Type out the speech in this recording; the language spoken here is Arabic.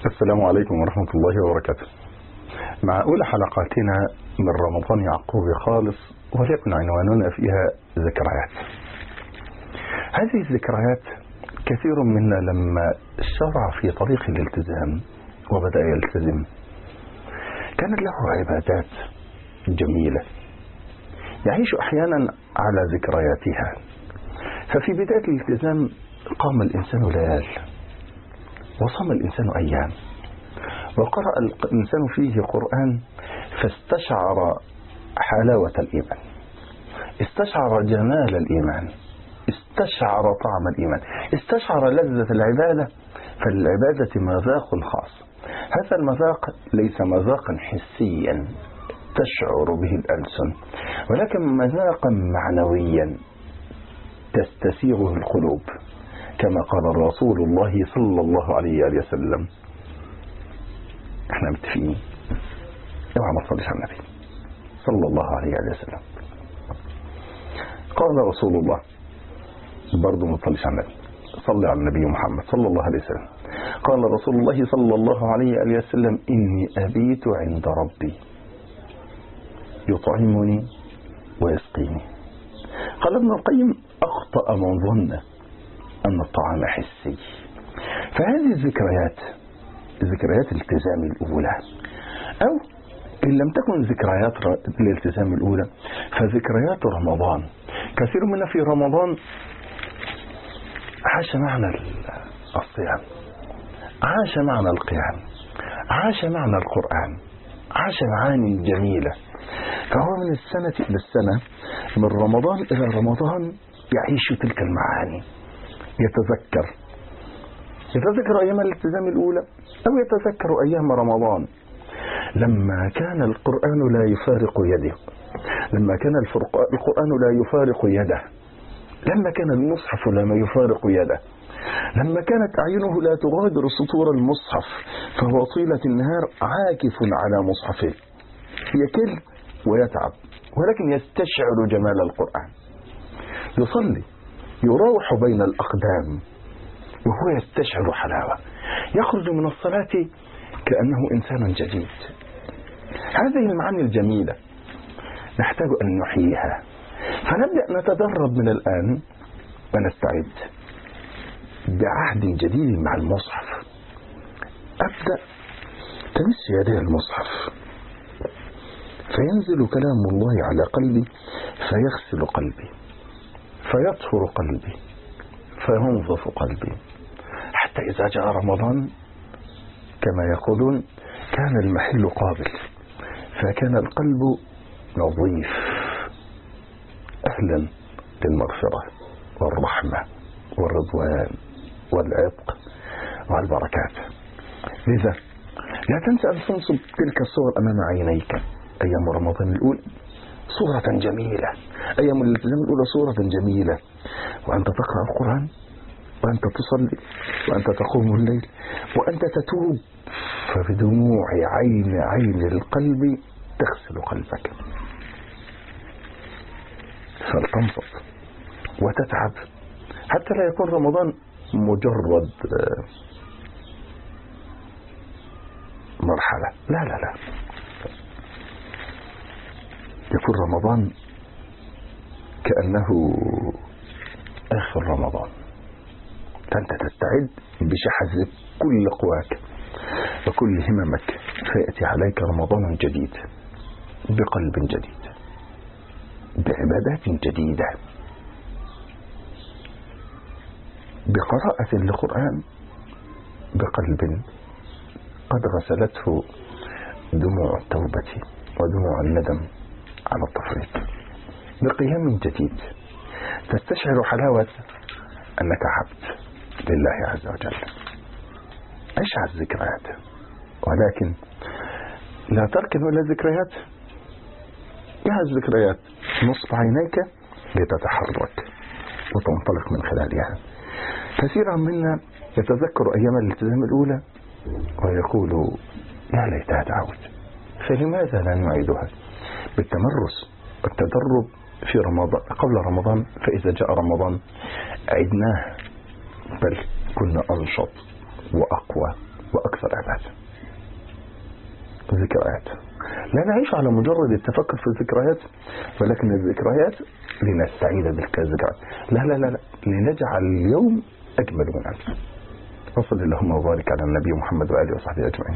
السلام عليكم ورحمة الله وبركاته. مع أولى حلقاتنا من رمضان يعقوب خالص، وليكن عنواننا فيها ذكريات. هذه الذكريات كثير منا لما شرع في طريق الالتزام وبدأ يلتزم كانت له عبادات جميلة يعيش أحيانا على ذكرياتها. ففي بداية الالتزام قام الإنسان ليال، وصام الإنسان أيام، وقرأ الإنسان فيه قرآن، فاستشعر حلاوة الإيمان، استشعر جمال الإيمان، استشعر طعم الإيمان، استشعر لذة العبادة. فالعبادة مذاق خاص، هذا المذاق ليس مذاقا حسيا تشعر به الألسن، ولكن مذاقا معنويا تستسيغه القلوب، كما قال رسول الله صلى الله عليه وسلم. احنا متفقين؟ اوعى ما تصليش على النبي صلى الله عليه وسلم. قال رسول الله، برضه ما تصليش على النبي، صلي على النبي محمد صلى الله عليه وسلم. قال رسول الله صلى الله عليه وسلم: إني أبيت عند ربي يطعمني ويسقيني. قال ابن القيم: أخطأ من ظن أن الطعام حسي. فهذه الذكريات ذكريات الالتزام الأولى، أو إن لم تكن ذكريات الالتزام الأولى فذكريات رمضان. كثير منا في رمضان عاش معنى الصيام، عاش معنى القيام، عاش معنى القرآن، عاش معاني جميلة. فهو من السنة إلى السنة، من رمضان إلى رمضان يعيش تلك المعاني، يتذكر أيام الالتزام الأولى، أو يتذكر أيام رمضان لما كان القرآن لا يفارق يده، لما كان القرآن لا يفارق يده، لما كان المصحف لا يفارق يده، لما كانت أعينه لا تغادر سطور المصحف، فهو طيلة النهار عاكف على مصحفه يكل ويتعب، ولكن يستشعر جمال القرآن. يصلي يروح بين الأقدام وهو يستشعر حلاوة، يخرج من الصلاة كأنه إنسان جديد. هذه المعاني الجميلة نحتاج أن نحييها، فنبدأ نتدرب من الآن ونستعد بعهد جديد مع المصحف. أبدأ تمس يدي المصحف، فينزل كلام الله على قلبي، فيغسل قلبي، فيطهر قلبي، فينظف قلبي، حتى إذا جاء رمضان كما يقولون كان المحل قابل، فكان القلب نظيف، أهلا للمغفرة والرحمة والرضوان والعتق والبركات. لذا لا تنسى أن تنصب تلك الصور أمام عينيك. أيام رمضان الأولى صورة جميلة، أيام الالتزام الأولى صورة جميلة، وأنت تقرأ القرآن، وأنت تصلي، وأنت تقوم الليل، وأنت تتوب، فبدموع عين القلب تغسل قلبك. فلتنصت وتتعب حتى لا يكون رمضان مجرد مرحلة، لا، يكون رمضان كأنه آخر رمضان، فأنت تستعد بشحذ كل قواك وكل هممك، فيأتي عليك رمضان جديد بقلب جديد، بعبادات جديدة، بقراءة للقرآن، بقلب قد غسلته دموع التوبة ودموع الندم على التفريط، بقيام جديد تستشعر حلاوة أنك عبد لله عز وجل. عيش على الذكريات، ولكن لا تركن إلى الذكريات، جهز ذكريات نصب عينيك لتتحرك وتنطلق من خلالها. كثيرا منا يتذكر أيام الالتزام الأولى ويقول يا ليتها تعود. فلماذا لا نعيدها بالتمرس والتدرب في رمضان قبل رمضان؟ فإذا جاء رمضان عدناه، بل كنا أنشط وأقوى وأكثر عبادة. ذكريات، لا نعيش على مجرد التفكر في الذكريات، ولكن الذكريات لنستعيد تلك الذكريات، لا لا لا لا، لنجعل اليوم أجمل من أمس. وصل اللهم وبارك على النبي محمد وآله وصحبه أجمعين.